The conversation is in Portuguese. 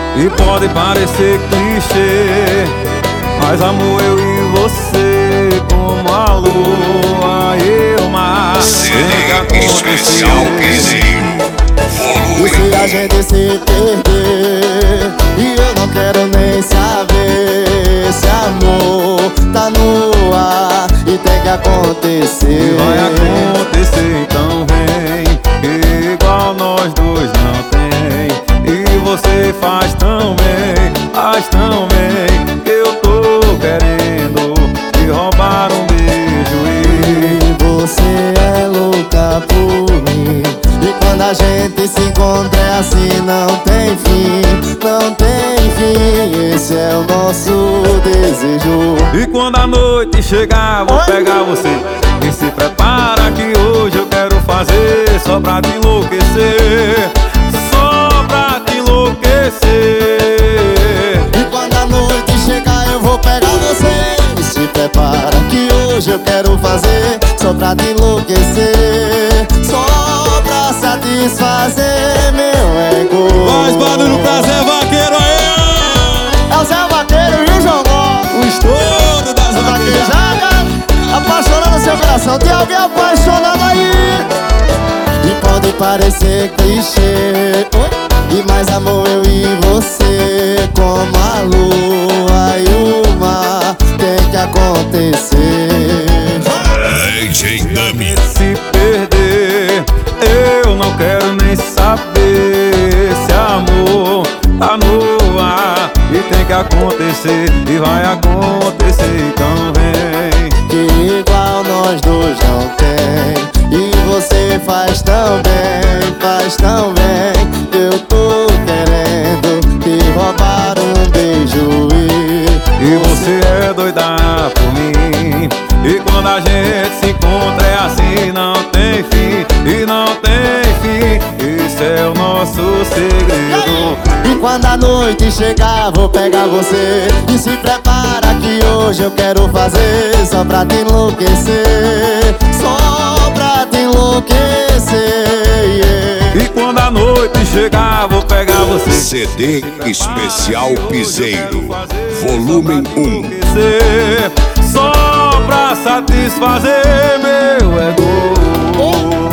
E pode parecer clichê, mas amor, eu e você, como a lua e o mar. CD especial Piseiro. E se a gente se perder, e eu não quero nem saber, esse amor tá no ar e tem que acontecer. E vai acontecer, então vem, igual nós dois não tem. E você faz tão bem, que eu tô querendo te roubar um beijo. E você é louca por mim, e quando a gente se encontra é assim, não tem fim, não tem fim. Esse é o nosso desejo. E quando a noite chegar, vou pegar você. E se prepara que hoje eu quero fazer só pra te enlouquecer, só pra te enlouquecer. E quando a noite chegar eu vou pegar você. E se prepara que hoje eu quero fazer só pra te enlouquecer, só pra satisfazer meu ego. Faz barulho pra Zé Vaqueiro aí! É o Zé Vaqueiro e o João Gó, O estouro das vaqueiras. vaquejadas, apaixonando seu coração. Tem alguém apaixonado aí? E pode parecer clichê, e mais amor, eu e você, como a lua e o mar, tem que acontecer. DJ Dummy. Se perder, eu não quero nem saber, esse amor tá no ar e tem que acontecer, e vai acontecer, então vem. Que igual nós dois não tem, e você faz tão bem, eu tô querendo te roubar um beijo. E você é doida por mim, e quando a gente se encontra é assim, não tem fim, e não tem fim. Esse é o nosso segredo. E quando a noite chegar vou pegar você. E se prepara que hoje eu quero fazer só pra te enlouquecer, só pra te enlouquecer, yeah. E quando a noite chegar vou pegar você. CD especial Piseiro. Volume 1. Só pra satisfazer meu ego.